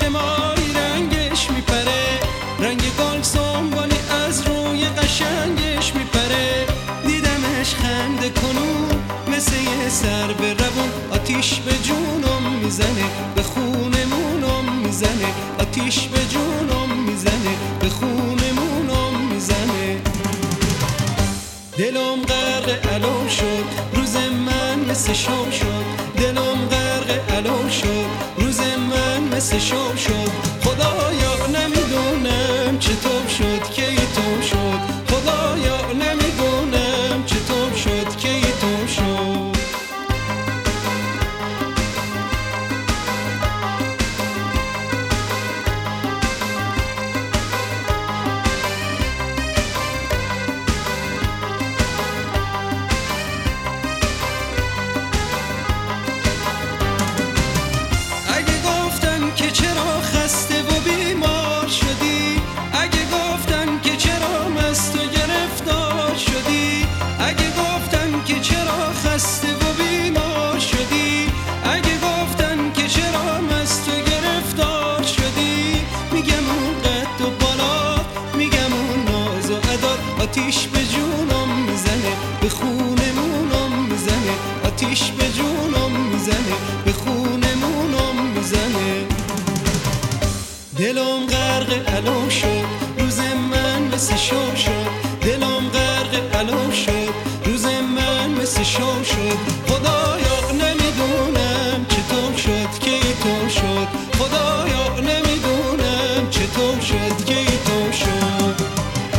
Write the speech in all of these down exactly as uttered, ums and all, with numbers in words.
مایی رنگش میپره، رنگ گل سنبالی از روی قشنگش میپره. دیدمش خنده کنون مثل یه سر به روون، آتیش به جونم میزنه به خونمونم میزنه، آتیش به جونم میزنه به خونمونم میزنه. دلم غرق علو شد روز من مثل شام شد، دلم غرق علو شد روز من مثل شام شد. خدایا نمیدونم چطور شد که تو شد، خدایا نمیدونم چطور شد که تو شد. که چرا خسته و بیمار شدی، اگه گفتن که چرا مست و گرفتار شدی، اگه گفتن که چرا خسته و بیمار شدی، اگه گفتن که چرا مست و گرفتار شدی، میگم اون قد و بالات، میگم اون ناز و عدات، آتیش به جونم میزنه به خونمونم میزنه، آتیش به جونم میزنه به خونمونم میزنه. دلم غرق علو شد روز من مثل شام شد، دلم غرق علو شد روز من مثل شام شد. خدایا نمیدونم چطور شد که تو شد، خدایا نمیدونم چطور شد که تو شد.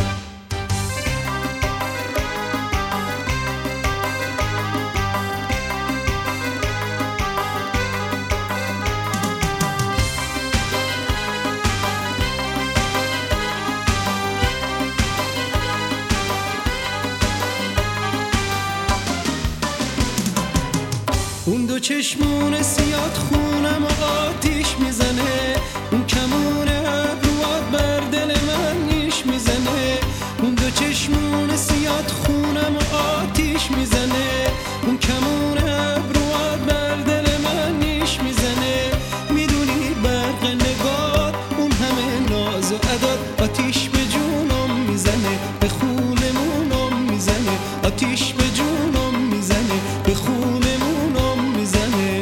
اون دو چشمون سیاد خونم و آتیش میزنه، اون کمون ابروات بر دل من نیش میزنه. اون دو چشمون سیاد خونم و آتیش میزنه، اون کمون ابروات بر دل من نیش میزنه. میدونی برق نگات اون همه ناز و عدات، آتیش به جونم میزنه به خونمونم میزنه، آتیش به جونم میزنه به خونمونم میزنه.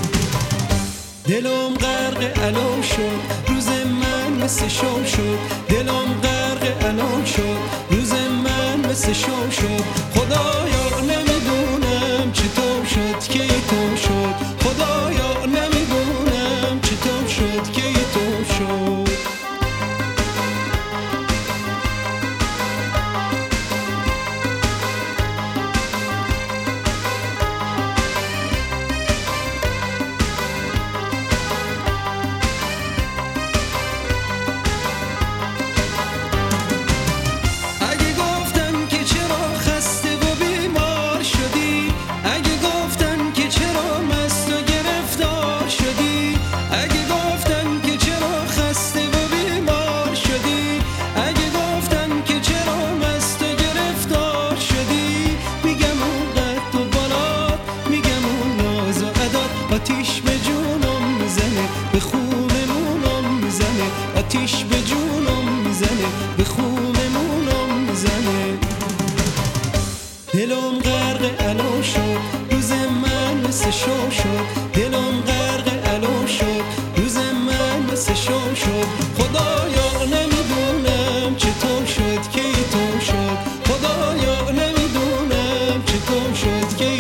دلم غرق علو شد روز من مثل شام شد، دلم غرق علو شد روز من مثل شام شد. خدایا نمیدونم چطور شد که تو شد، خدایا نمیدونم چطور شد که تو شد. آتیش به جونم میزنه به خونمونم میزنه، آتیش به جونم میزنه به خونمونم میزنه. دلم غرق علو شد روز من مثل شام شد، دلم غرق علو شد روز من مثل شام شد. خدایا نمیدونم چطور شد که تو شد، خدایا نمیدونم چطور شد که